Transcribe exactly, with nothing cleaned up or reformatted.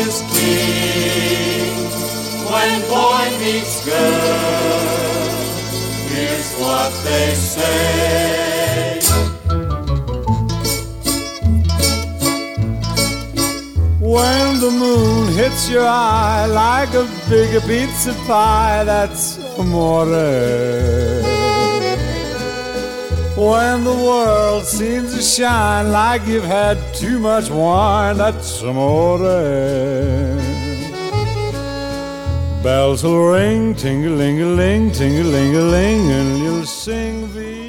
is king. When boy meets girl, here's what they say. When the moon hits your eye like a big pizza pie, that's amore. When the world seems to shine like you've had too much wine, that's amore. Bells will ring, ting-a-ling-a-ling, ting-a-ling-a-ling, and you'll sing the